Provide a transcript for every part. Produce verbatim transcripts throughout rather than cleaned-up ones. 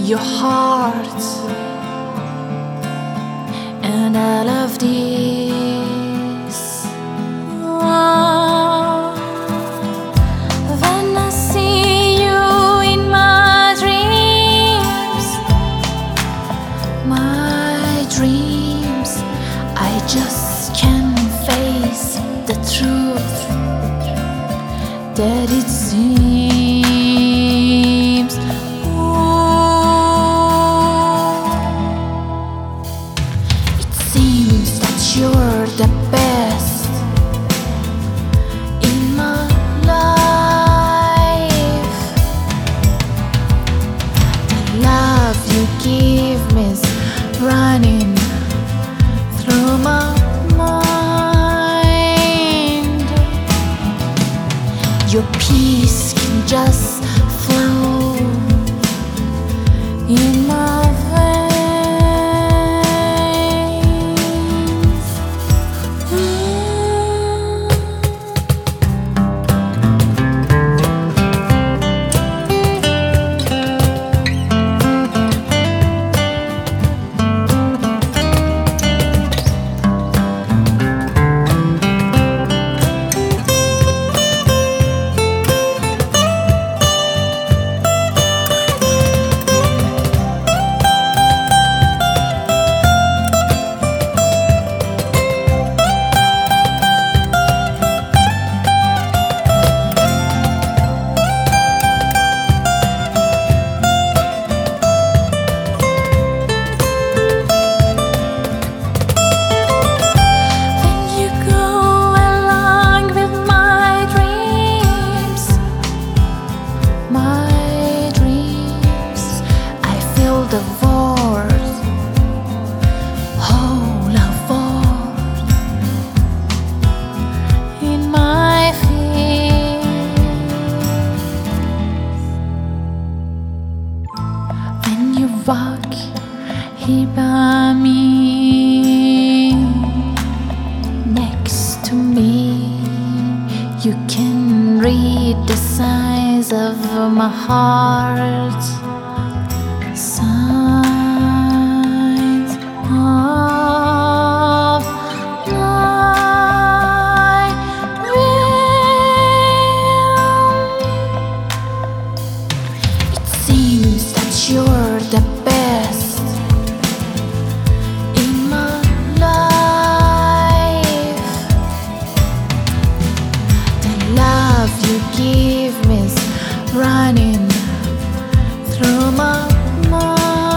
your heart and all of this. Oh, when I see you in my dreams, my dreams, I just can't face the truth that it seems. You're the best in my life. The love you give me is running through my mind. Your peace can just flow in my veins. The voice, whole of voice in my face. When you walk here by me, next to me, you can read the signs of my heart. Signs of my will. It seems that you're the best in my life. The love you give me is running through my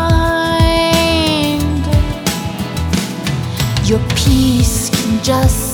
mind. Your peace can just